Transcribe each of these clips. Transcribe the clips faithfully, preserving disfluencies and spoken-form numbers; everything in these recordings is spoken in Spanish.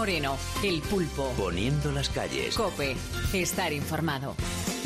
Moreno, El Pulpo. Poniendo las calles. COPE. Estar informado.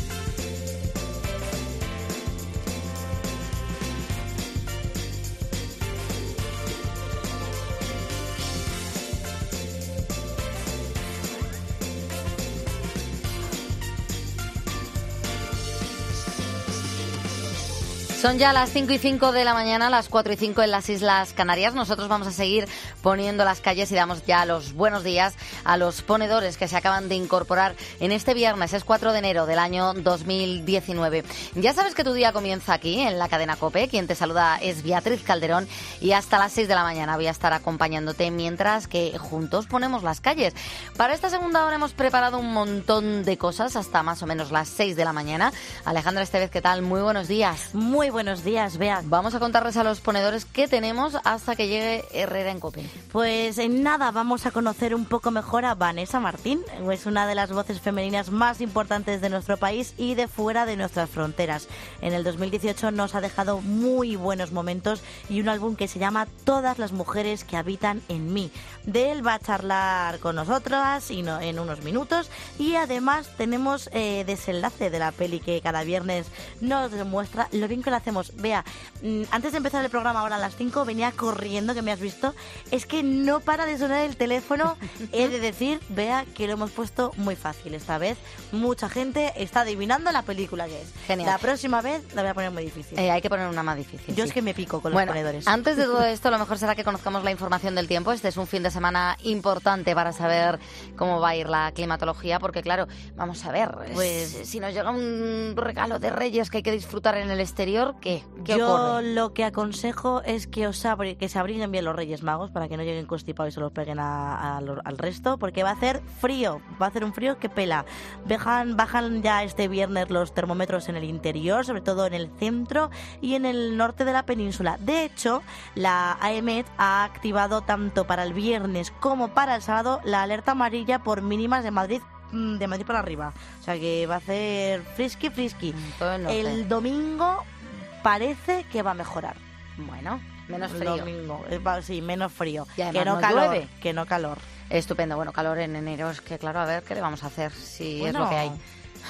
Son ya las cinco y cinco de la mañana, las cuatro y cinco en las Islas Canarias. Nosotros vamos a seguir poniendo las calles y damos ya los buenos días a los ponedores que se acaban de incorporar en este viernes. Es cuatro de enero del año dos mil diecinueve. Ya sabes que tu día comienza aquí, en la cadena COPE. Quien te saluda es Beatriz Calderón y hasta las seis de la mañana voy a estar acompañándote mientras que juntos ponemos las calles. Para esta segunda hora hemos preparado un montón de cosas hasta más o menos las seis de la mañana. Alejandra Estevez, ¿qué tal? Muy buenos días. Muy buenos días, Bea. Vamos a contarles a los ponedores qué tenemos hasta que llegue Herrera en COPE. Pues en nada vamos a conocer un poco mejor a Vanessa Martín. Es una de las voces femeninas más importantes de nuestro país y de fuera de nuestras fronteras. En el dos mil dieciocho nos ha dejado muy buenos momentos y un álbum que se llama Todas las mujeres que habitan en mí. De él va a charlar con nosotras y no, en unos minutos, y además tenemos eh, desenlace de la peli que cada viernes nos demuestra lo bien que lo hacemos. Vea, antes de empezar el programa ahora a las cinco venía corriendo, que me has visto, es que no para de sonar el teléfono. He de decir, Vea, que lo hemos puesto muy fácil esta vez. Mucha gente está adivinando la película que es. Genial. La próxima vez la voy a poner muy difícil. Eh, hay que poner una más difícil. Yo sí. es que me pico con bueno, los ponedores. Antes de todo esto, lo mejor será que conozcamos la información del tiempo. Este es un fin de semana importante para saber cómo va a ir la climatología, porque claro, vamos a ver, pues si nos llega un regalo de Reyes que hay que disfrutar en el exterior, ¿qué? ¿Qué Yo ocurre? lo que aconsejo es que os abri- que se abriguen bien los Reyes Magos para que no lleguen constipados y se los peguen a, a lo- al resto, porque va a hacer frío, va a hacer un frío que pela. Bajan, bajan ya este viernes los termómetros en el interior, sobre todo en el centro y en el norte de la península. De hecho, la AEMET ha activado tanto para el viernes como para el sábado la alerta amarilla por mínimas de Madrid de Madrid para arriba. O sea que va a hacer frisky, frisky. No el sé. domingo parece que va a mejorar. Bueno, menos El frío. domingo, eh, va- sí, menos frío. Y además Que no no calor, llueve. que no calor. Estupendo, bueno, calor en enero, es que claro, a ver, ¿qué le vamos a hacer si Bueno, es lo que hay?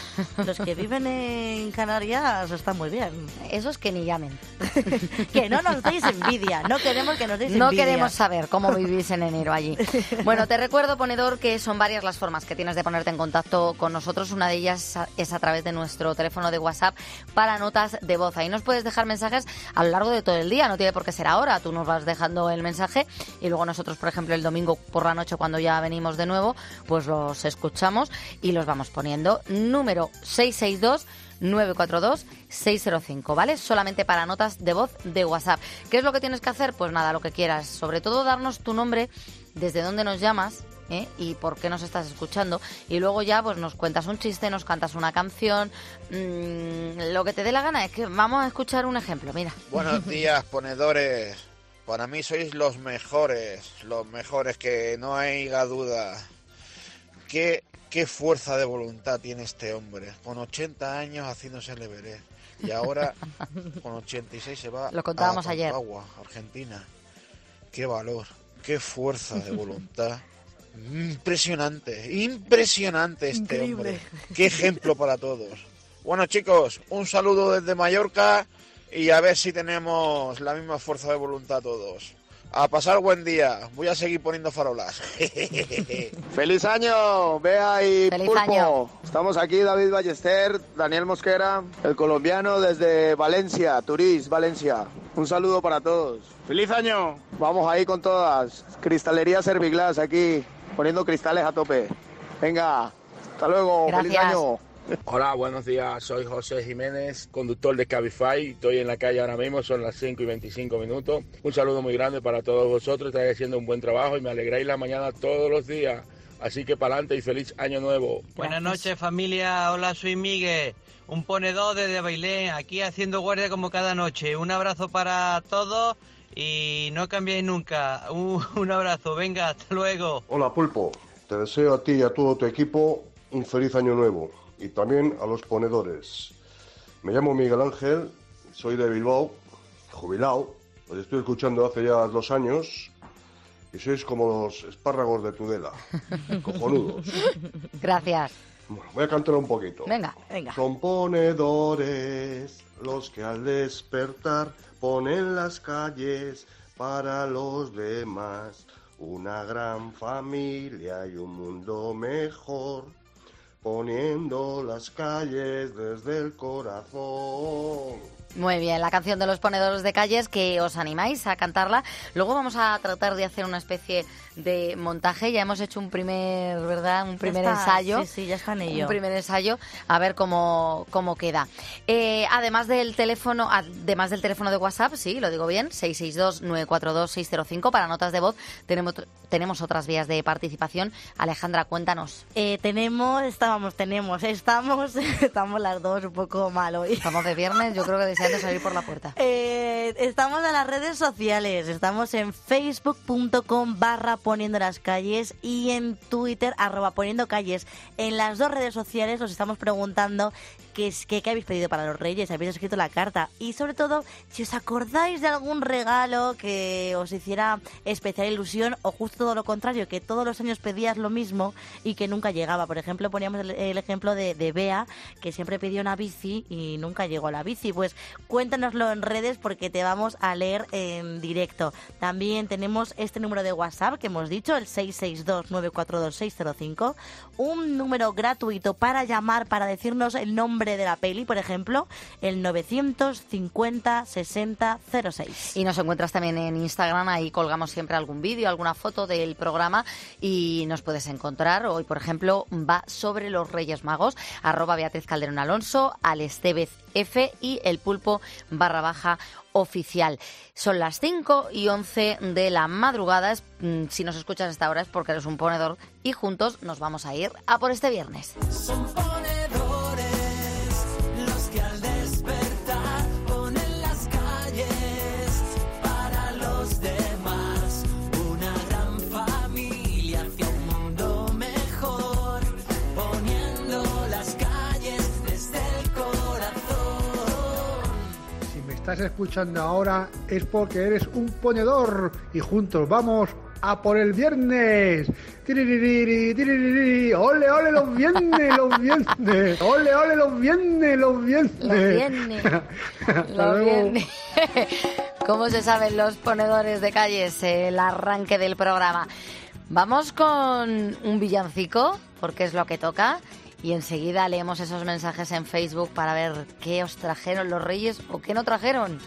Los que viven en Canarias están muy bien. Esos que ni llamen. Que no nos deis envidia, no queremos que nos deis No envidia. queremos saber cómo vivís en enero allí. Bueno, te recuerdo, ponedor, que son varias las formas que tienes de ponerte en contacto con nosotros. Una de ellas es a través de nuestro teléfono de WhatsApp para notas de voz. Ahí nos puedes dejar mensajes a lo largo de todo el día, no tiene por qué ser ahora. Tú nos vas dejando el mensaje y luego nosotros, por ejemplo, el domingo por la noche, cuando ya venimos de nuevo, pues los escuchamos y los vamos poniendo. Número seis seis dos nueve cuatro dos seis cero cinco, ¿vale? Solamente para notas de voz de WhatsApp. ¿Qué es lo que tienes que hacer? Pues nada, lo que quieras. Sobre todo darnos tu nombre, desde dónde nos llamas, ¿eh? Y por qué nos estás escuchando. Y luego ya pues nos cuentas un chiste, nos cantas una canción, mmm, lo que te dé la gana. Es que vamos a escuchar un ejemplo, mira. Buenos días, ponedores. Para mí sois los mejores, los mejores, que no haya duda. ¿Qué, qué fuerza de voluntad tiene este hombre? Con ochenta años haciéndose el Everest. Y ahora, con ochenta y seis, se va Lo contábamos a ayer. Agua, Argentina. Qué valor, qué fuerza de voluntad. Impresionante, impresionante este Increíble. hombre. Qué ejemplo para todos. Bueno, chicos, un saludo desde Mallorca y a ver si tenemos la misma fuerza de voluntad todos. A pasar buen día. Voy a seguir poniendo farolas. ¡Feliz año, Bea y ¡Feliz Pulpo! año! Estamos aquí, David Ballester, Daniel Mosquera, el colombiano desde Valencia, Turís, Valencia. Un saludo para todos. ¡Feliz año! Vamos ahí con todas. Cristalería Serviglass aquí, poniendo cristales a tope. Venga, hasta luego. Gracias. ¡Feliz año! Hola, buenos días, soy José Jiménez, conductor de Cabify, estoy en la calle ahora mismo, son las cinco y veinticinco minutos. Un saludo muy grande para todos vosotros, estáis haciendo un buen trabajo y me alegráis la mañana todos los días, así que para adelante y feliz año nuevo. Buenas noches, familia, hola, soy Miguel, un ponedor desde Bailén, aquí haciendo guardia como cada noche. Un abrazo para todos y no cambiéis nunca, un, un abrazo, venga, hasta luego. Hola Pulpo, te deseo a ti y a todo tu equipo un feliz año nuevo. Y también a los ponedores. Me llamo Miguel Ángel, soy de Bilbao, jubilado, os estoy escuchando hace ya dos años y sois como los espárragos de Tudela, cojonudos. Gracias. Bueno, voy a cantar un poquito. Venga, venga. Son ponedores los que al despertar ponen las calles para los demás. Una gran familia y un mundo mejor, poniendo las calles desde el corazón. Muy bien, la canción de los ponedores de calles, que os animáis a cantarla. Luego vamos a tratar de hacer una especie de montaje. Ya hemos hecho un primer, ¿verdad? Un primer está, ensayo. Sí, sí, ya está en ello. Un primer ensayo, a ver cómo, cómo queda. Eh, además del teléfono, además del teléfono de WhatsApp, sí, lo digo bien, seis seis dos, nueve cuatro dos, seis cero cinco, para notas de voz, tenemos, tenemos otras vías de participación. Alejandra, cuéntanos. Eh, tenemos, estábamos, tenemos, estamos, estamos las dos un poco mal hoy. Estamos de viernes, yo creo que deseando salir por la puerta. Eh, estamos en las redes sociales, estamos en facebook.com barra poniendo las calles y en Twitter arroba poniendo calles. En las dos redes sociales os estamos preguntando qué, qué, qué habéis pedido para los Reyes, habéis escrito la carta y sobre todo si os acordáis de algún regalo que os hiciera especial ilusión o justo todo lo contrario, que todos los años pedías lo mismo y que nunca llegaba. Por ejemplo, poníamos el, el ejemplo de, de Bea, que siempre pidió una bici y nunca llegó la bici. Pues cuéntanoslo en redes porque te vamos a leer en directo. También tenemos este número de WhatsApp que hemos dicho, el seis seis dos, nueve cuatro dos, seis cero cinco, un número gratuito para llamar, para decirnos el nombre de la peli, por ejemplo, el novecientos cincuenta, sesenta, cero seis. Y nos encuentras también en Instagram, ahí colgamos siempre algún vídeo, alguna foto del programa y nos puedes encontrar. Hoy, por ejemplo, va sobre los Reyes Magos, arroba Beatriz Calderón Alonso, al Estevez F y el pulpo barra baja oficial. Son las cinco y once de la madrugada. Si nos escuchas hasta ahora es porque eres un ponedor y juntos nos vamos a ir a por este viernes. Son ponedores los que al despertar ponen las calles para los demás. Una gran familia hacia un mundo mejor, poniendo las calles desde el corazón. Si me estás escuchando ahora es porque eres un ponedor y juntos vamos a por el viernes. Tiririri, tiririri. Ole, ole los viernes, los viernes. Ole, ole los viernes, los viernes. Los viernes. Los viernes. ¿Cómo se saben los ponedores de calles el arranque del programa? Vamos con un villancico, porque es lo que toca. Y enseguida leemos esos mensajes en Facebook para ver qué os trajeron los Reyes o qué no trajeron.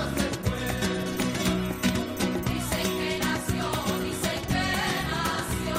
Dicen que nació, dicen que nació.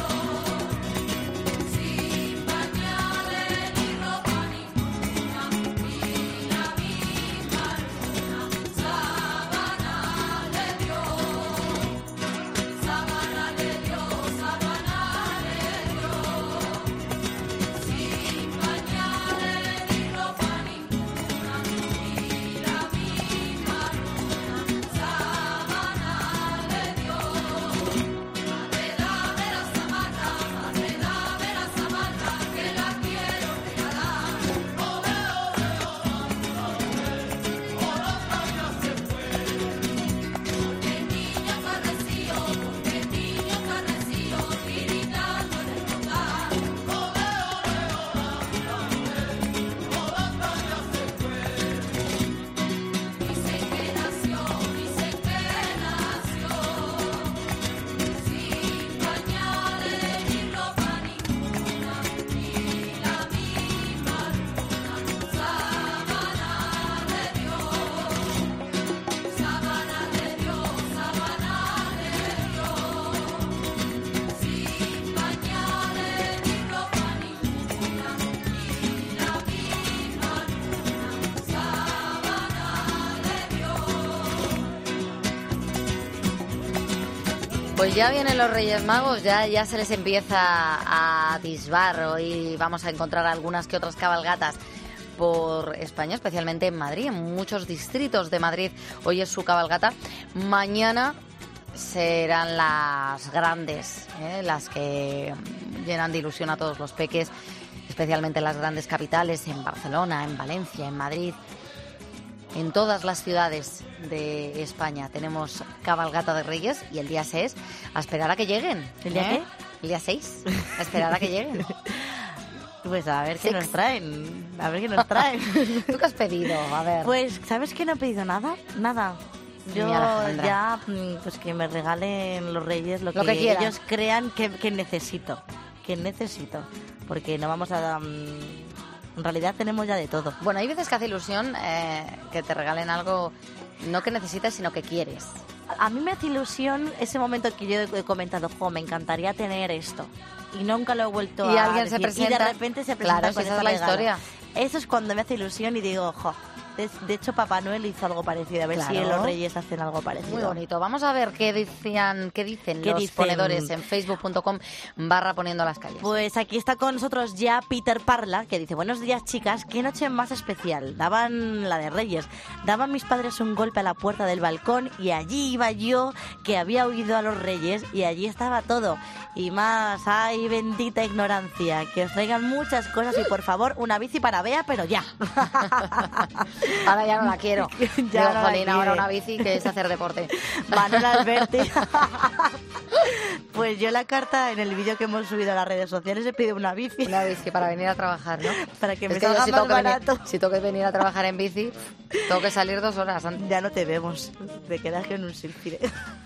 Pues ya vienen los Reyes Magos, ya, ya se les empieza a atisbar. Hoy vamos a encontrar algunas que otras cabalgatas por España, especialmente en Madrid, en muchos distritos de Madrid. Hoy es su cabalgata. Mañana serán las grandes, ¿eh? Las que llenan de ilusión a todos los peques, especialmente en las grandes capitales, en Barcelona, en Valencia, en Madrid. En todas las ciudades de España tenemos cabalgata de Reyes y el día seis a esperar a que lleguen. ¿El día ¿eh? qué? El día seis, a esperar a que lleguen. Pues a ver qué Six. nos traen, a ver qué nos traen. ¿Tú qué has pedido? A ver. Pues, ¿sabes que no he pedido nada? Nada. Yo Ni Alejandra. ya, mm, pues que me regalen los Reyes lo, Lo que, que quieran. ellos crean que, que necesito, que necesito, porque no vamos a... mm, en realidad tenemos ya de todo. Bueno, hay veces que hace ilusión eh, que te regalen algo no que necesites, sino que quieres. A mí me hace ilusión ese momento que yo he comentado, jo, me encantaría tener esto. Y nunca lo he vuelto Y a alguien se decir. Y presenta. de repente se presenta Claro, con si esa ese es la regalo. historia. Eso es cuando me hace ilusión y digo, jo, de, de hecho Papá Noel hizo algo parecido. A ver Claro. si los Reyes hacen algo parecido. Muy bonito. Vamos a ver qué decían, qué dicen ¿Qué los dicen? ponedores en facebook punto com barra poniendo las calles. Pues aquí está con nosotros ya Peter Parla, que dice, buenos días chicas, qué noche más especial. Daban la de Reyes, daban mis padres un golpe a la puerta del balcón y allí iba yo, que había oído a los Reyes, y allí estaba todo. Y más, ay, bendita ignorancia, que os traigan muchas cosas y por favor una bici para Bea, pero ya. Ahora ya no la quiero. Ya Digo, no la jolín, ahora quiere. una bici que es hacer deporte. Manuel Alberti. Pues yo la carta en el vídeo que hemos subido a las redes sociales he pedido una bici. Una bici para venir a trabajar, ¿no? Para que me Es que yo salga si más tengo que venir- barato. si tengo que venir a trabajar en bici, tengo que salir dos horas antes. Ya no te vemos, te quedas en un silfire.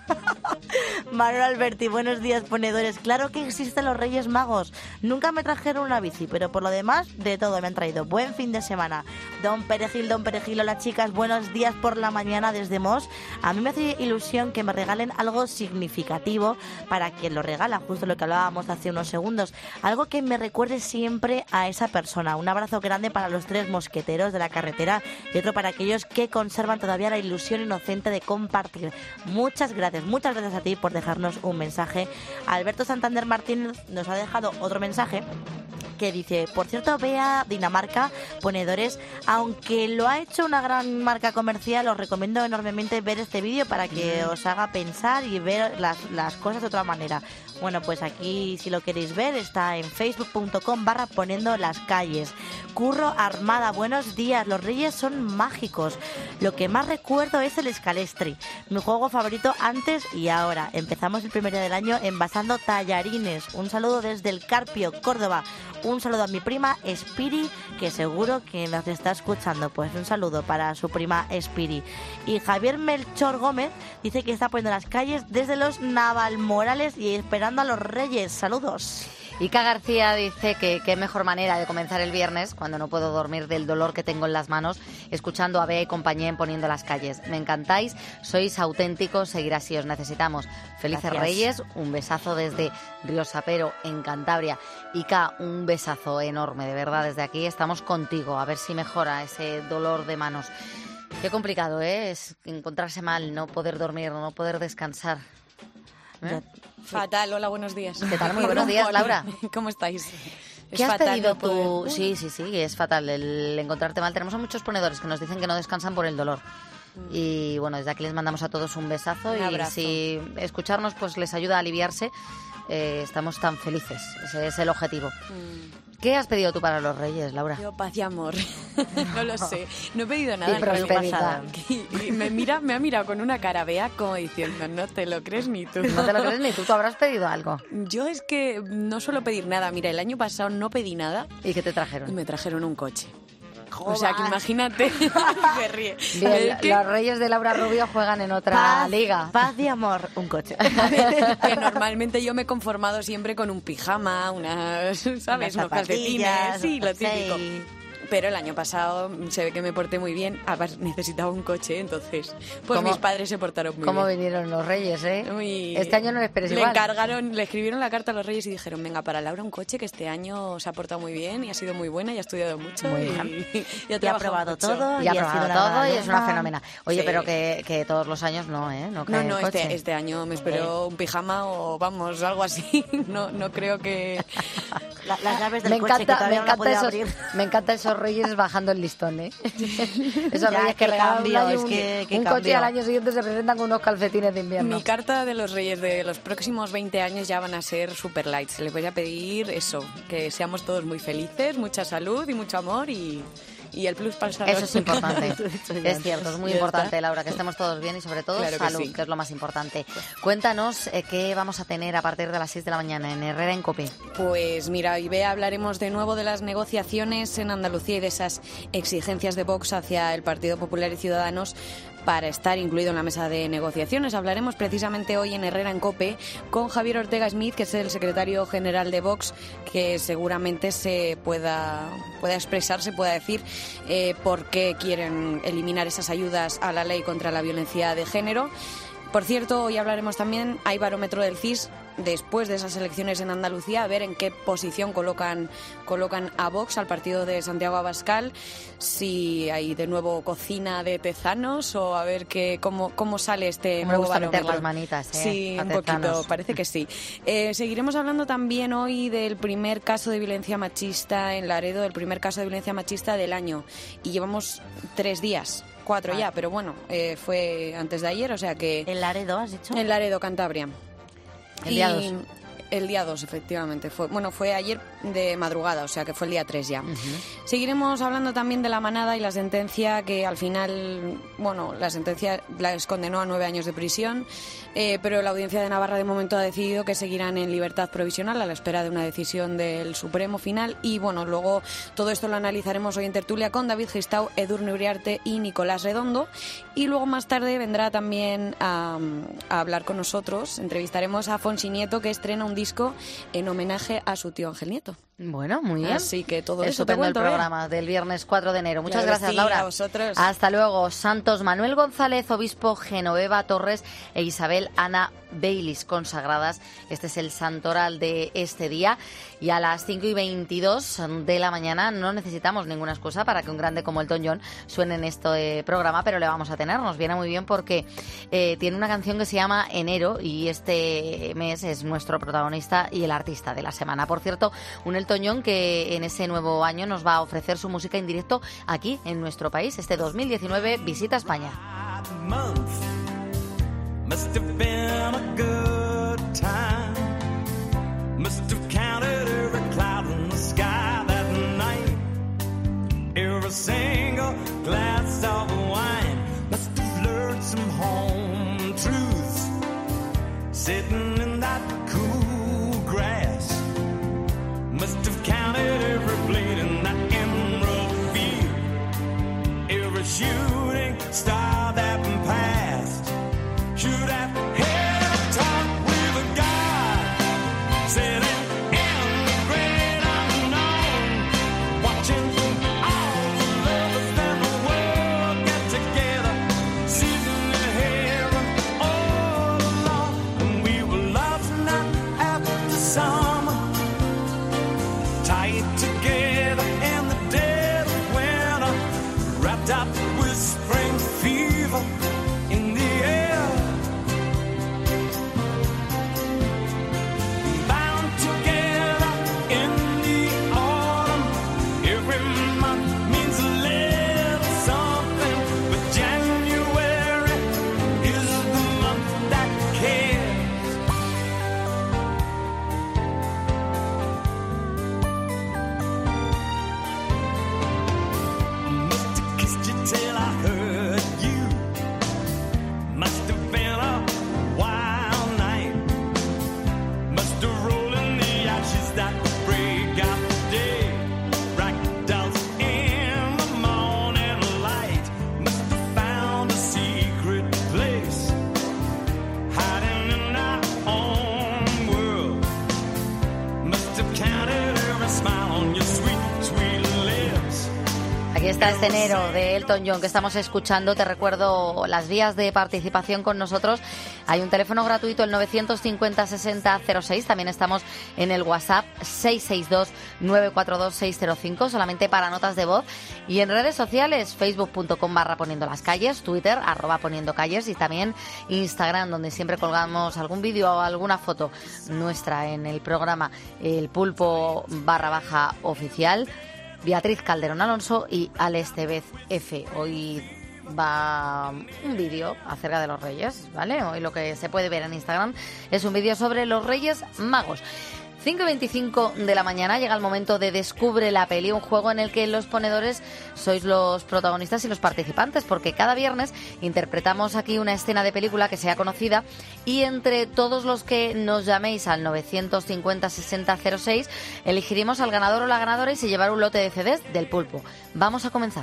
Manuel Alberti, buenos días ponedores. Claro que existen los Reyes Magos. Nunca me trajeron una bici, pero por lo demás, de todo me han traído. Buen fin de semana. Don Perejil, Don Perejil, hola chicas, buenos días por la mañana desde Mos. A mí me hace ilusión que me regalen algo significativo para quien lo regala, justo lo que hablábamos hace unos segundos. Algo que me recuerde siempre a esa persona. Un abrazo grande para los tres mosqueteros de la carretera y otro para aquellos que conservan todavía la ilusión inocente de compartir. Muchas gracias, muchas gracias a ti por dejarnos un mensaje. Alberto Santander Martínez nos ha dejado otro mensaje que dice, por cierto, Bea Dinamarca, ponedores, aunque lo ha hecho una gran marca comercial, os recomiendo enormemente ver este vídeo para que os haga pensar y ver las, las cosas de otra manera. Bueno, pues aquí, si lo queréis ver, está en facebook punto com barra poniendo las calles. Curro Armada, buenos días. Los Reyes son mágicos. Lo que más recuerdo es el Scalestri, mi juego favorito antes y ahora. Empezamos el primer día del año envasando tallarines. Un saludo desde el Carpio, Córdoba. Un saludo a mi prima Espiri, que seguro que nos está escuchando. Pues un saludo para su prima Espiri. Y Javier Melchor Gómez dice que está poniendo las calles desde los Navalmorales y esperando a los Reyes. Saludos. Ica García dice que qué mejor manera de comenzar el viernes, cuando no puedo dormir del dolor que tengo en las manos, escuchando a Bea y compañía en Poniendo las Calles. Me encantáis, sois auténticos, seguir así, os necesitamos. Felices Gracias. Reyes, un besazo desde Río Sapero, en Cantabria. Ica, un besazo enorme, de verdad, desde aquí estamos contigo, a ver si mejora ese dolor de manos. Qué complicado, ¿eh? Es encontrarse mal, no poder dormir, no poder descansar. ¿Eh? Fatal, hola, buenos días. ¿Qué tal? Muy buenos días, Laura. ¿Cómo estáis? ¿Qué Es has fatal pedido no poder- tú? Uy. Sí, sí, sí, es fatal el encontrarte mal. Tenemos a muchos ponedores que nos dicen que no descansan por el dolor. Y bueno, desde aquí les mandamos a todos un besazo Un y abrazo. si escucharnos pues les ayuda a aliviarse, eh, estamos tan felices. Ese es el objetivo. Mm, ¿Qué has pedido tú para los Reyes, Laura? Yo paz y amor. No lo sé. No he pedido nada Y el año prosperidad. pasado. Y, y me mira, me ha mirado con una cara Bea como diciendo, no te lo crees ni tú. No te lo crees ni tú, tú habrás pedido algo. Yo es que no suelo pedir nada. Mira, el año pasado no pedí nada ¿Y qué te y trajeron? me trajeron un coche. O sea, que imagínate. Se ríe. Bien, Es que- los Reyes de Laura Rubio juegan en otra Paz, liga. paz y amor, un coche. que normalmente yo me he conformado siempre con un pijama, unas, ¿sabes? Unas Unos calcetines, zapatillas, sí, lo típico. sí. pero el año pasado se ve que me porté muy bien. Además, necesitaba un coche, entonces pues ¿Cómo- mis padres se portaron muy ¿Cómo bien. vinieron los reyes, eh? Muy- Este año no les esperes le igual. encargaron, le escribieron la carta a los reyes y dijeron, venga, para Laura un coche que este año se ha portado muy bien y ha sido muy buena y ha estudiado mucho. Muy y, bien. y ha Y ha trabajado probado mucho. todo. Y ha y ha sido probado una todo gran y es una alumna. fenómena. Oye, Sí. pero que, que todos los años no, ¿eh? No, No, cae no, el coche. este, este año me espero un pijama o vamos, algo así. No, no creo que... La- las llaves del Me coche que encanta, me todavía no la encanta, puede esos, abrir. me encanta esos reyes bajando el listón, ¿eh? Esos Ya, reyes que qué regalan cambio, un, año es un- que- qué un coche y cambio. al año siguiente se presentan con unos calcetines de invierno. Mi carta de los reyes de los próximos veinte años ya van a ser super light. Se les voy a pedir eso, que seamos todos muy felices, mucha salud y mucho amor y, y el plus para el salón. Eso es importante. Eso he dicho ya. Es cierto, es muy Ya importante, está. Laura, que estemos todos bien y sobre todo Claro que salud, sí. que es lo más importante. Cuéntanos eh, qué vamos a tener a partir de las seis de la mañana en Herrera en Cope. Pues mira, hoy ve hablaremos de nuevo de las negociaciones en Andalucía y de esas exigencias de Vox hacia el Partido Popular y Ciudadanos para estar incluido en la mesa de negociaciones. Hablaremos precisamente hoy en Herrera en Cope con Javier Ortega Smith, que es el secretario general de Vox, que seguramente se pueda, pueda expresar, se pueda decir eh, por qué quieren eliminar esas ayudas a la ley contra la violencia de género. Por cierto, hoy hablaremos también, hay barómetro del C I S después de esas elecciones en Andalucía, a ver en qué posición colocan, colocan a Vox, al partido de Santiago Abascal, si hay de nuevo cocina de tezanos o a ver qué, cómo, cómo sale este Me nuevo gusta meter barómetro. las manitas, ¿eh? Sí, a un tezanos. poquito, parece que sí. Eh, seguiremos hablando también hoy del primer caso de violencia machista en Laredo, el primer caso de violencia machista del año. Y llevamos tres días. Cuatro ya, pero bueno, eh, fue antes de ayer, o sea que... ¿En Laredo has dicho? En Laredo, Cantabria. El día Y- dos. El día dos, efectivamente. Fue, bueno, fue ayer de madrugada, o sea que fue el día tres ya. Seguiremos hablando también de la manada y la sentencia que al final, bueno, la sentencia las condenó a nueve años de prisión, eh, pero la Audiencia de Navarra de momento ha decidido que seguirán en libertad provisional a la espera de una decisión del Supremo final. Y bueno, luego todo esto lo analizaremos hoy en tertulia con David Gistau, Edurne Uriarte y Nicolás Redondo. Y luego más tarde vendrá también a, a hablar con nosotros, entrevistaremos a Fonsi Nieto, que estrena un disco en homenaje a su tío Ángel Nieto. Bueno, muy bien. Así que todo eso te Estupendo cuento, el ¿eh? programa del viernes cuatro de enero. Muchas Claro, gracias, sí, Laura. a vosotros. Hasta luego. Santos Manuel González, obispo Genoveva Torres e Isabel Ana Baylis, consagradas. Este es el santoral de este día. Y a las cinco y veintidós de la mañana no necesitamos ninguna excusa para que un grande como Elton John suene en este programa, pero le vamos a tener. Nos viene muy bien porque eh, tiene una canción que se llama Enero y este mes es nuestro protagonista y el artista de la semana. Por cierto, un Elton John que en ese nuevo año nos va a ofrecer su música en directo aquí en nuestro país. Este dos mil diecinueve visita España. month must have been a good time. Must have counted every cloud in the sky that night. Every single glass of wine must have learned some home truths. Sitting in that cool grass. Must have counted every blade in that emerald field. Every shooting star that passed. Should have had a talk with a God, sitting in the great unknown, watching all the lovers in the world get together, sitting in heaven all alone. And we were lost night after summer, tied together in the dead of winter, wrapped up with spring fever in the air. Bound together in the autumn. Every month means a little something, but January is the month that cares. Must have kissed you till I heard you. Hasta este enero de Elton John que estamos escuchando. Te recuerdo las vías de participación con nosotros. Hay un teléfono gratuito, el novecientos cincuenta sesenta cero seis. También estamos en el WhatsApp seis seis dos nueve cuatro dos seis cero cinco, solamente para notas de voz. Y en redes sociales, facebook punto com barra poniendo las calles, Twitter, arroba poniendo calles, y también Instagram, donde siempre colgamos algún vídeo o alguna foto nuestra en el programa El Pulpo barra baja oficial. Beatriz Calderón Alonso y Alex Tevez F. Hoy va un vídeo acerca de los Reyes, ¿vale? Hoy lo que se puede ver en Instagram es un vídeo sobre los Reyes Magos. cinco y veinticinco de la mañana llega el momento de Descubre la Peli, un juego en el que los ponedores sois los protagonistas y los participantes, porque cada viernes interpretamos aquí una escena de película que sea conocida y entre todos los que nos llaméis al novecientos cincuenta sesenta cero seis elegiremos al ganador o la ganadora y se llevará un lote de C Ds del Pulpo. Vamos a comenzar.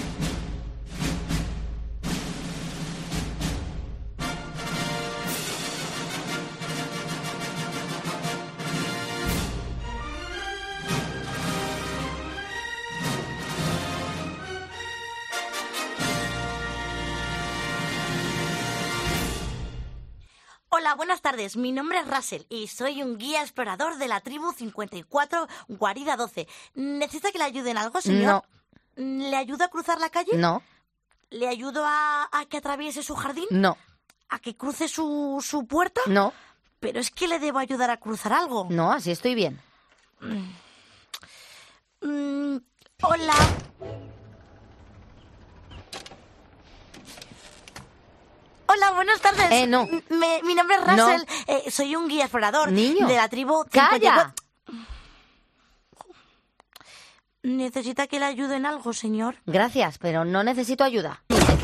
Hola, buenas tardes. Mi nombre es Russell y soy un guía explorador de la tribu cincuenta y cuatro, Guarida doce. ¿Necesita que le ayude en algo, señor? No. ¿Le ayudo a cruzar la calle? No. ¿Le ayudo a, a que atraviese su jardín? No. ¿A que cruce su, su puerta? No. Pero es que le debo ayudar a cruzar algo. No, así estoy bien. Mm, hola. Hola, buenas tardes. Eh, no. Me, mi nombre es Russell. No. Eh, soy un guía explorador. Niño. De la tribu cincuenta y cuatro. ¡Calla! ¿Necesita que le ayude en algo, señor? Gracias, pero no necesito ayuda.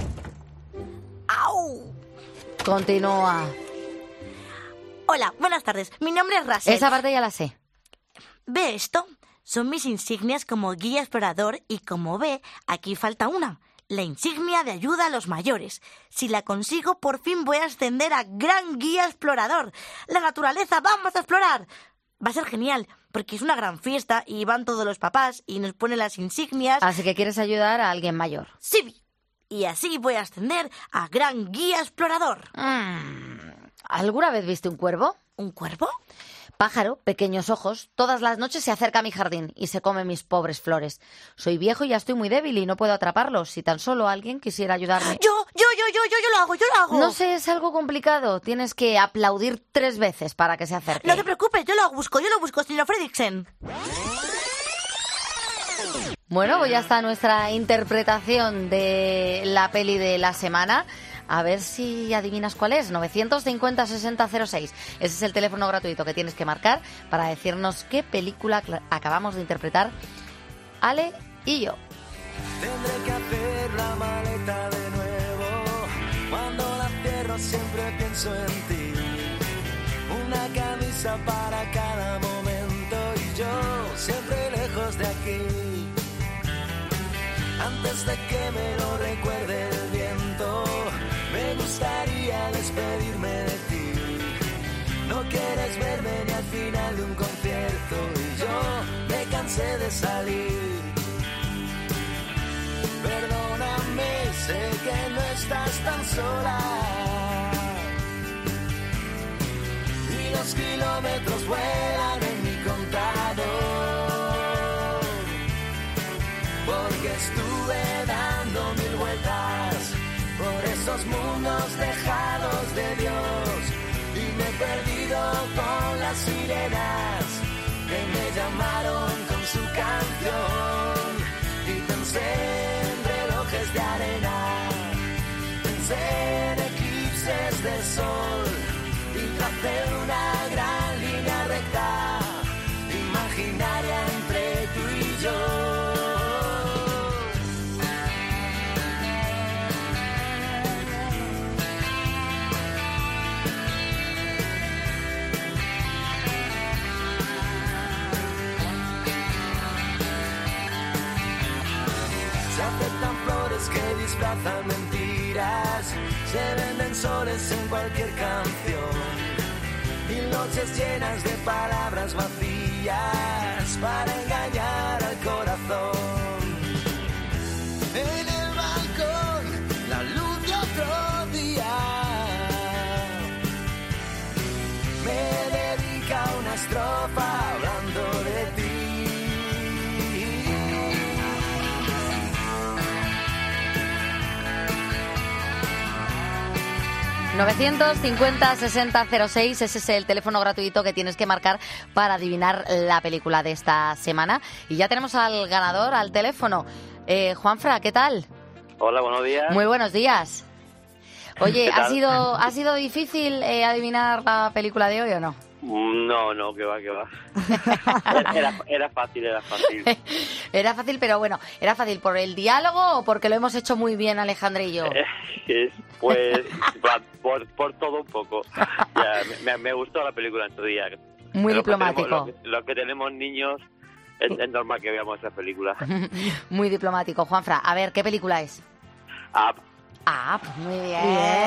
¡Au! Continúa. Hola, buenas tardes. Mi nombre es Russell. Esa parte ya la sé. ¿Ve esto? Son mis insignias como guía explorador y como ve, aquí falta una. La insignia de ayuda a los mayores. Si la consigo, por fin voy a ascender a gran guía explorador. La naturaleza, vamos a explorar. Va a ser genial, porque es una gran fiesta y van todos los papás y nos ponen las insignias. Así que quieres ayudar a alguien mayor. Sí, y así voy a ascender a gran guía explorador. Mm. ¿Alguna vez viste un cuervo? ¿Un cuervo? Pájaro, pequeños ojos, todas las noches se acerca a mi jardín y se come mis pobres flores. Soy viejo y ya estoy muy débil y no puedo atraparlos. Si tan solo alguien quisiera ayudarme. Yo, yo, yo, yo, yo, yo lo hago, yo lo hago. No sé, es algo complicado. Tienes que aplaudir tres veces para que se acerque. No te preocupes, yo lo busco, yo lo busco, señor Fredricksen. Bueno, pues ya está nuestra interpretación de la peli de la semana. A ver si adivinas cuál es. novecientos cincuenta sesenta cero seis. Ese es el teléfono gratuito que tienes que marcar para decirnos qué película acabamos de interpretar Ale y yo. Tendré que hacer la maleta de nuevo. Cuando la cierro siempre pienso en ti. Una camisa para cada momento y yo siempre lejos de aquí. Antes de que me lo recuerde el viento, me gustaría despedirme de ti. No quieres verme ni al final de un concierto y yo me cansé de salir. Perdóname, sé que no estás tan sola y los kilómetros vuelan en mi contador. Porque estuve dando mil vueltas por esos mundos dejados de Dios y me he perdido con las sirenas que me llamaron con su canción y pensé en relojes de arena, pensé en eclipses de sol y tracé una gran línea recta imaginaria entre tú y yo. Que disfrazan mentiras, se venden soles en cualquier canción, mil noches llenas de palabras vacías para engañar al corazón. novecientos cincuenta sesenta cero seis, ese es el teléfono gratuito que tienes que marcar para adivinar la película de esta semana. Y ya tenemos al ganador al teléfono. Eh, Juanfra, ¿qué tal? Hola, buenos días. Muy buenos días. Oye, ¿Qué ¿ha tal? sido, ¿ha sido difícil eh, adivinar la película de hoy o no? No, no, que va, que va. Era, era fácil, era fácil. Era fácil, pero bueno, ¿era fácil por el diálogo o porque lo hemos hecho muy bien Alejandra y yo? Eh, Pues va, por, por todo un poco. Ya, me, me gustó la película en su día. Muy Los que diplomático. tenemos- Los que, los que tenemos niños, es, es normal que veamos esa película. Muy diplomático. Juanfra, a ver, ¿qué película es? Ah, Ah, pues muy bien.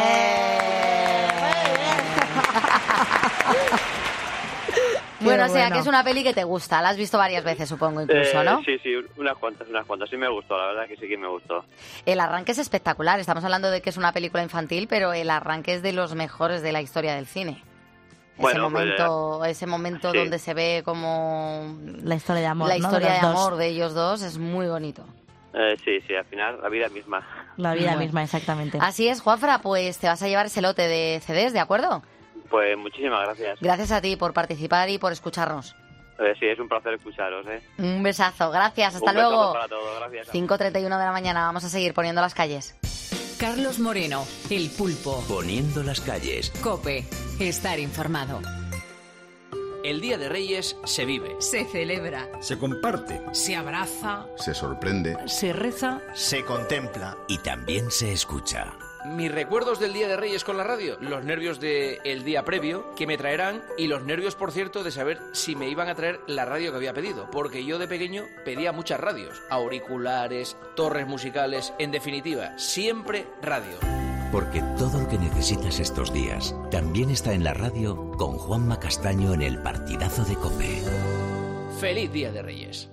Bueno, o sea, bueno. que es una peli que te gusta. La has visto varias veces, supongo, incluso, eh, ¿no? Sí, sí, unas cuantas, unas cuantas. Sí me gustó, la verdad que sí que me gustó. El arranque es espectacular. Estamos hablando de que es una película infantil, pero el arranque es de los mejores de la historia del cine. Bueno, ese pues, momento, ese momento sí. donde se ve como la historia de amor, la ¿no? historia de, de, los dos. amor de ellos dos es muy bonito. Eh, sí, sí, al final, la vida misma. La vida Bueno. misma, exactamente. Así es, Juanfra, pues te vas a llevar ese lote de C Ds, ¿de acuerdo? Pues muchísimas gracias. Gracias a ti por participar y por escucharnos. Eh, sí, es un placer escucharos, ¿eh? Un besazo, gracias, hasta Un besazo luego. para todos, gracias. cinco treinta y uno de la mañana, vamos a seguir poniendo las calles. Carlos Moreno, El Pulpo. Poniendo las calles. Cope, estar informado. El Día de Reyes se vive. Se celebra. Se comparte. Se abraza. Se sorprende. Se reza. Se contempla. Y también se escucha. Mis recuerdos del Día de Reyes con la radio, los nervios del día previo que me traerán y los nervios, por cierto, de saber si me iban a traer la radio que había pedido, porque yo de pequeño pedía muchas radios, auriculares, torres musicales, en definitiva, siempre radio. Porque todo lo que necesitas estos días también está en la radio con Juanma Castaño en el partidazo de COPE. ¡Feliz Día de Reyes!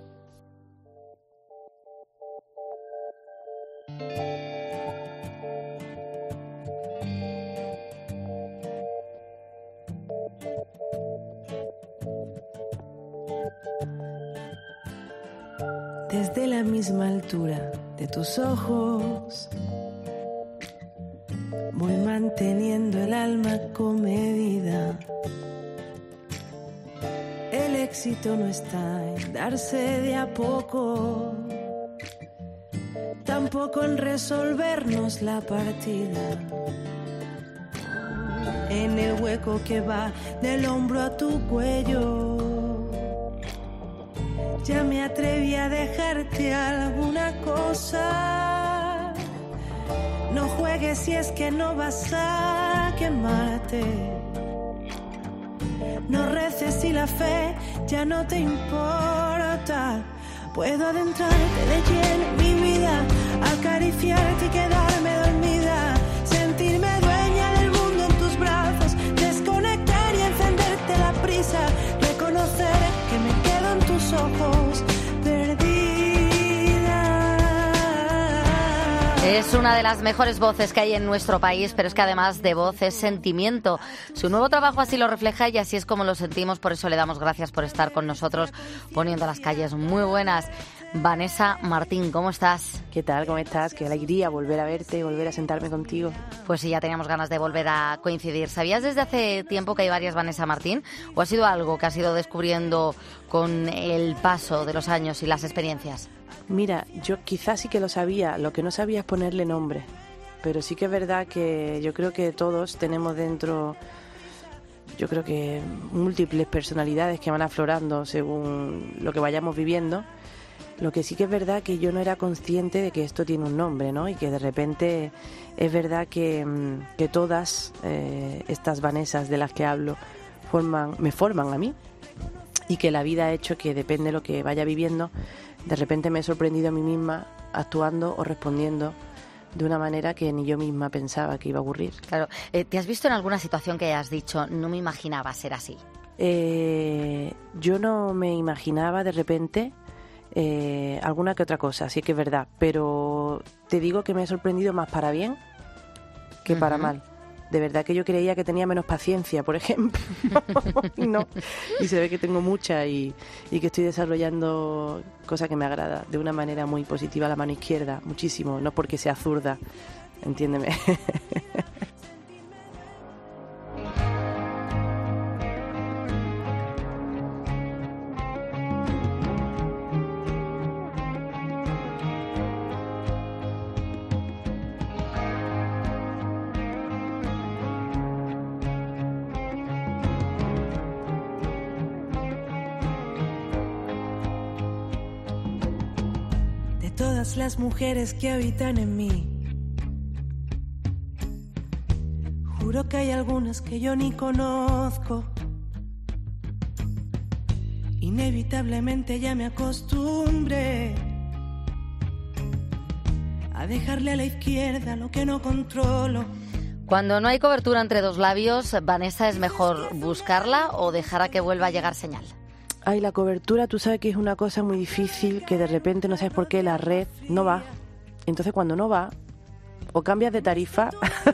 Desde la misma altura de tus ojos, voy manteniendo el alma comedida. El éxito no está en darse de a poco, tampoco en resolvernos la partida. En el hueco que va del hombro a tu cuello, ya me atreví a dejarte alguna cosa. No juegues si es que no vas a quemarte. No reces si la fe ya no te importa. Puedo adentrarte de lleno en mi vida, acariciarte y quedarme dormida, sentirme dueña del mundo en tus brazos, desconectar y encenderte la prisa, reconocer que me quedo en tus ojos perdida. Es una de las mejores voces que hay en nuestro país, pero es que además de voz es sentimiento. Su nuevo trabajo así lo refleja y así es como lo sentimos, por eso le damos gracias por estar con nosotros poniendo las calles. Muy buenas. Vanessa Martín, ¿cómo estás? ¿Qué tal? ¿Cómo estás? Qué alegría volver a verte, volver a sentarme contigo. Pues sí, ya teníamos ganas de volver a coincidir. ¿Sabías desde hace tiempo que hay varias Vanessa Martín? ¿O ha sido algo que has ido descubriendo con el paso de los años y las experiencias? Mira, yo quizás sí que lo sabía, lo que no sabía es ponerle nombre. Pero sí que es verdad que yo creo que todos tenemos dentro, yo creo que múltiples personalidades que van aflorando según lo que vayamos viviendo. Lo que sí que es verdad que yo no era consciente de que esto tiene un nombre, ¿no? Y que de repente es verdad que, que todas eh, estas Vanessas de las que hablo forman, me forman a mí, y que la vida ha hecho que depende de lo que vaya viviendo, de repente me he sorprendido a mí misma actuando o respondiendo de una manera que ni yo misma pensaba que iba a ocurrir. Claro. Eh, ¿Te has visto en alguna situación que has dicho, no me imaginaba ser así? Eh, yo no me imaginaba de repente eh, alguna que otra cosa, sí que es verdad, pero te digo que me he sorprendido más para bien que para Ujú. mal. De verdad que yo creía que tenía menos paciencia, por ejemplo. No. Y se ve que tengo mucha y, y que estoy desarrollando cosa que me agrada de una manera muy positiva la mano izquierda, muchísimo, no porque sea zurda, entiéndeme. todas las mujeres que habitan en mí. Juro que hay algunas que yo ni conozco. Inevitablemente ya me acostumbré a dejarle a la izquierda lo que no controlo. Cuando no hay cobertura entre dos labios, Vanessa, ¿es mejor buscarla o dejar a que vuelva a llegar señal? Ay, la cobertura, tú sabes que es una cosa muy difícil, que de repente no sabes por qué la red no va. Entonces cuando no va, o cambias de tarifa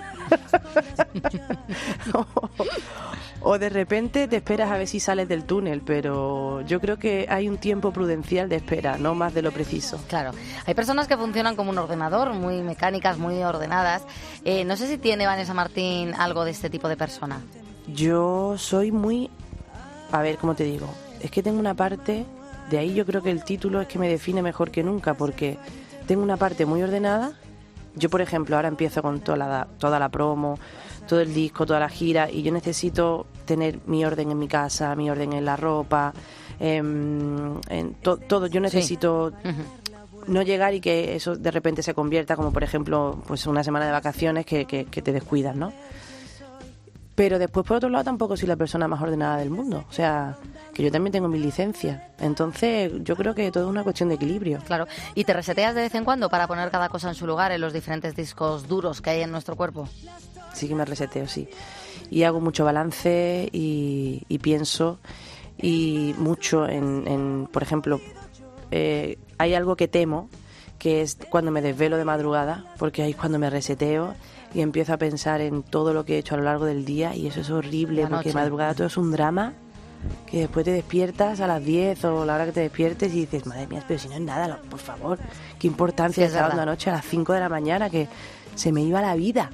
o, o de repente te esperas a ver si sales del túnel, pero yo creo que hay un tiempo prudencial de espera, no más de lo preciso. Claro, hay personas que funcionan como un ordenador, muy mecánicas, muy ordenadas. Eh, no sé si tiene Vanessa Martín algo de este tipo de persona. Yo soy muy... A ver, ¿cómo te digo? Es que tengo una parte... De ahí yo creo que el título es que me define mejor que nunca, porque tengo una parte muy ordenada. Yo, por ejemplo, ahora empiezo con toda la, toda la promo, todo el disco, toda la gira, y yo necesito tener mi orden en mi casa, mi orden en la ropa, en, en to, todo. Yo necesito sí. uh-huh. no llegar y que eso de repente se convierta como, por ejemplo, pues una semana de vacaciones que, que, que te descuidas, ¿no? Pero después, por otro lado, tampoco soy la persona más ordenada del mundo. O sea, que yo también tengo mi licencia. Entonces, yo creo que todo es una cuestión de equilibrio. Claro. ¿Y te reseteas de vez en cuando para poner cada cosa en su lugar en los diferentes discos duros que hay en nuestro cuerpo? Sí que me reseteo, sí. Y hago mucho balance y, y pienso y mucho en, en por ejemplo, eh, hay algo que temo, que es cuando me desvelo de madrugada, porque ahí es cuando me reseteo y empiezo a pensar en todo lo que he hecho a lo largo del día, y eso es horrible, porque madrugada todo es un drama, que después te despiertas a las diez o la hora que te despiertes y dices, madre mía, pero si no es nada, por favor, qué importancia sí, es estar anoche a las cinco de la mañana, que se me iba la vida.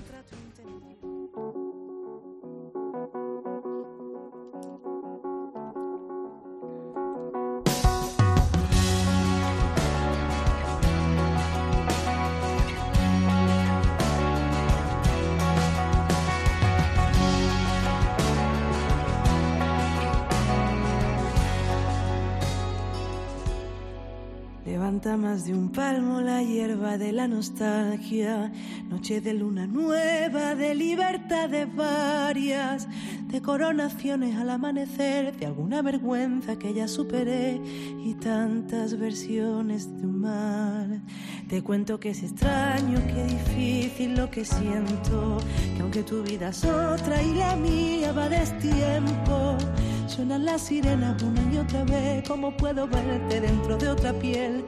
Levanta más de un palmo la hierba de la nostalgia, noche de luna nueva, de libertades varias, de coronaciones al amanecer, de alguna vergüenza que ya superé y tantas versiones de un mar. Te cuento que es extraño, que difícil lo que siento, que aunque tu vida es otra y la mía va a destiempo, suenan las sirenas una y otra vez, como puedo verte dentro de otra piel,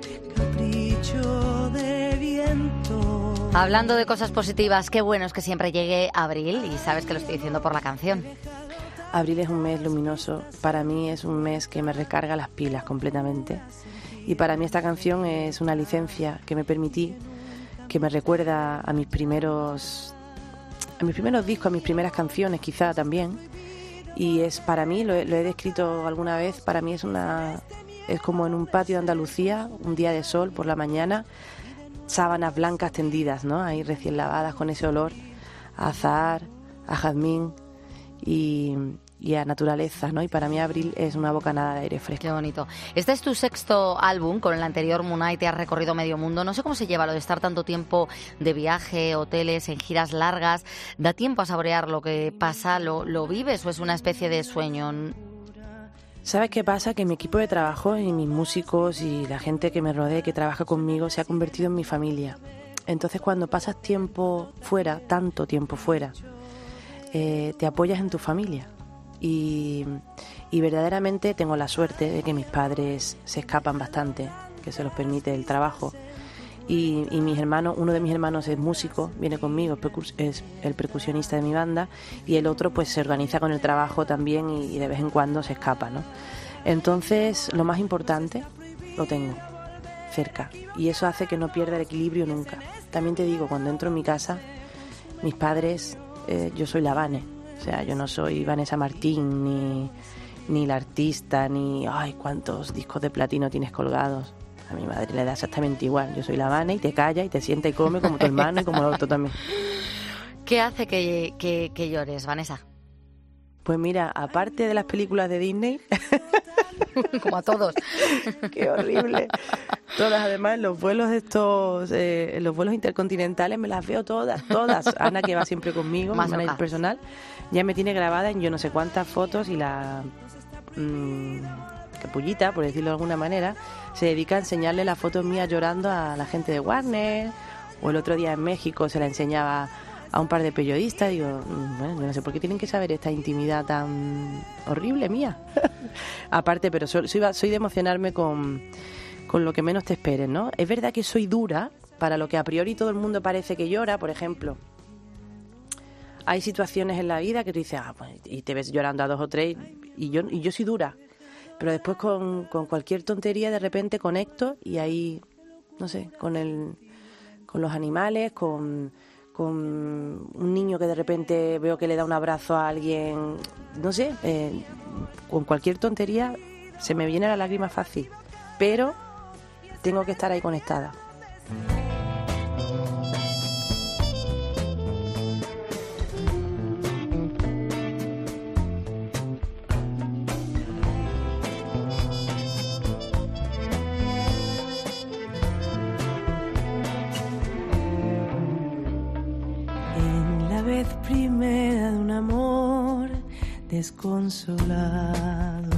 capricho de viento. Hablando de cosas positivas, qué bueno es que siempre llegue abril, y sabes que lo estoy diciendo por la canción. Abril es un mes luminoso, para mí es un mes que me recarga las pilas completamente, y para mí esta canción es una licencia que me permití, que me recuerda a mis primeros, a mis primeros discos, a mis primeras canciones quizá también. Y es para mí, lo he, lo he descrito alguna vez, para mí es una es como en un patio de Andalucía, un día de sol por la mañana, sábanas blancas tendidas, ¿no? Ahí recién lavadas con ese olor a azahar, a jazmín y, y a naturaleza, ¿no? Y para mí abril es una bocanada de aire fresco. Qué bonito. Este es tu sexto álbum, con el anterior Moonlight te has recorrido medio mundo. No sé cómo se lleva lo de estar tanto tiempo de viaje, hoteles, en giras largas. ¿Da tiempo a saborear lo que pasa? ¿Lo, lo vives o es una especie de sueño? ¿Sabes qué pasa? Que mi equipo de trabajo y mis músicos y la gente que me rodea, que trabaja conmigo, se ha convertido en mi familia. Entonces cuando pasas tiempo fuera, tanto tiempo fuera, eh, te apoyas en tu familia. Y, y verdaderamente tengo la suerte de que mis padres se escapan bastante, que se los permite el trabajo. Y, y mis hermanos, uno de mis hermanos es músico, viene conmigo, es, percus, es el percusionista de mi banda, y el otro pues se organiza con el trabajo también y, y de vez en cuando se escapa, ¿no? Entonces lo más importante lo tengo cerca, y eso hace que no pierda el equilibrio nunca. También te digo, cuando entro en mi casa, mis padres, eh, yo soy la Vane, o sea, yo no soy Vanessa Martín, ni, ni la artista, ni ay, cuántos discos de platino tienes colgados. A mi madre le da exactamente igual. Yo soy la Vane y te calla y te sienta y come como tu hermano y como el otro también. ¿Qué hace que, que, que llores, Vanessa? Pues mira, aparte de las películas de Disney... como a todos. Qué horrible. Todas, además, en los vuelos estos, eh, en los vuelos intercontinentales me las veo todas, todas. Ana, que va siempre conmigo, mi manager personal, ya me tiene grabada en yo no sé cuántas fotos y la mmm, capullita, por decirlo de alguna manera, se dedica a enseñarle las fotos mías llorando a la gente de Warner, o el otro día en México se la enseñaba a un par de periodistas. Digo, bueno, yo no sé por qué tienen que saber esta intimidad tan horrible mía. Aparte, pero soy, soy, soy de emocionarme con, con lo que menos te esperes, ¿no? Es verdad que soy dura para lo que a priori todo el mundo parece que llora. Por ejemplo, hay situaciones en la vida que tú dices, ah, pues, y te ves llorando a dos o tres, y yo, y yo soy dura. Pero después con, con cualquier tontería de repente conecto y ahí, no sé, con el, con los animales, con... con un niño que de repente veo que le da un abrazo a alguien, no sé, eh, con cualquier tontería se me viene la lágrima fácil, pero tengo que estar ahí conectada. Primera de un amor desconsolado,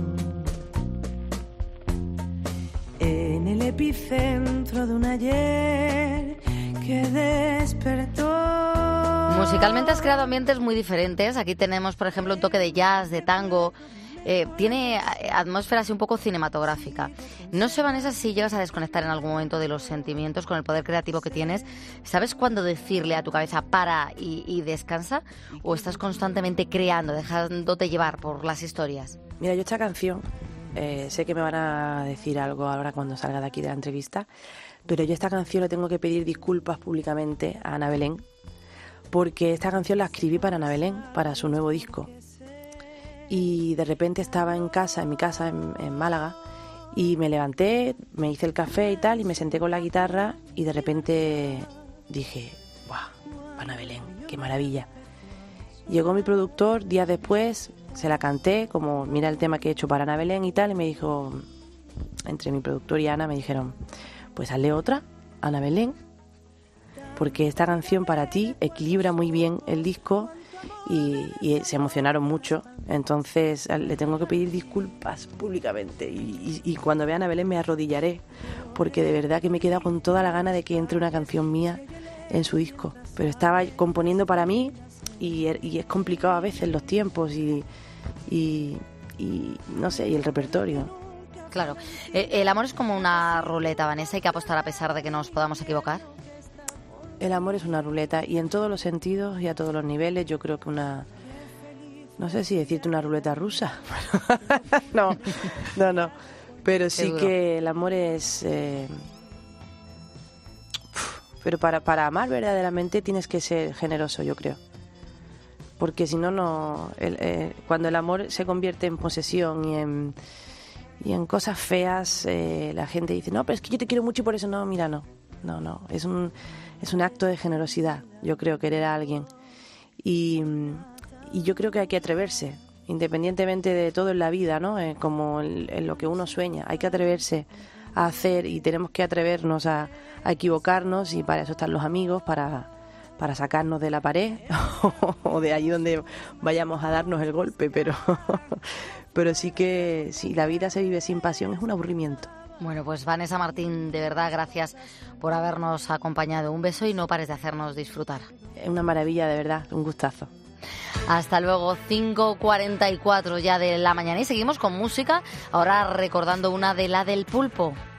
en el epicentro de un ayer que despertó. Musicalmente has creado ambientes muy diferentes. Aquí tenemos, por ejemplo, un toque de jazz, de tango. Eh, tiene atmósfera así un poco cinematográfica. No sé, Vanessa, si llegas a desconectar en algún momento de los sentimientos con el poder creativo que tienes. ¿Sabes cuándo decirle a tu cabeza para y, y descansa? ¿O estás constantemente creando, dejándote llevar por las historias? Mira, yo esta canción, eh, sé que me van a decir algo ahora cuando salga de aquí de la entrevista, pero yo esta canción le tengo que pedir disculpas públicamente a Ana Belén, porque esta canción la escribí para Ana Belén, para su nuevo disco. Y de repente estaba en casa, en mi casa, en, en Málaga, y me levanté, me hice el café y tal, y me senté con la guitarra, y de repente dije, ¡buah! Ana Belén, qué maravilla. Llegó mi productor días después, se la canté, como mira el tema que he hecho para Ana Belén y tal, y me dijo, entre mi productor y Ana, me dijeron, pues hazle otra, Ana Belén, porque esta canción para ti equilibra muy bien el disco. Y, y se emocionaron mucho, entonces le tengo que pedir disculpas públicamente y, y, y cuando vean a Belén me arrodillaré, porque de verdad que me he quedado con toda la gana de que entre una canción mía en su disco, pero estaba componiendo para mí y, y es complicado a veces los tiempos y, y, y no sé, y el repertorio. Claro, el amor es como una ruleta, Vanessa, hay que apostar a pesar de que nos podamos equivocar. El amor es una ruleta y en todos los sentidos y a todos los niveles. Yo creo que una, no sé si decirte una ruleta rusa, no, no, no, pero sí que el amor es, eh, pero para, para amar verdaderamente tienes que ser generoso, yo creo, porque si no, no, el, eh, cuando el amor se convierte en posesión y en, y en cosas feas, eh, la gente dice, no, pero es que yo te quiero mucho y por eso no, mira, no, no, no, es un... Es un acto de generosidad, yo creo, querer a alguien. Y, y yo creo que hay que atreverse, independientemente de todo en la vida, ¿no? Eh, como en, en lo que uno sueña. Hay que atreverse a hacer y tenemos que atrevernos a, a equivocarnos y para eso están los amigos, para, para sacarnos de la pared o de allí donde vayamos a darnos el golpe. Pero, pero sí que si la vida se vive sin pasión es un aburrimiento. Bueno, pues Vanessa Martín, de verdad, gracias por habernos acompañado. Un beso y no pares de hacernos disfrutar. Es una maravilla, de verdad, un gustazo. Hasta luego, cinco cuarenta y cuatro ya de la mañana y seguimos con música, ahora recordando una de la del Pulpo.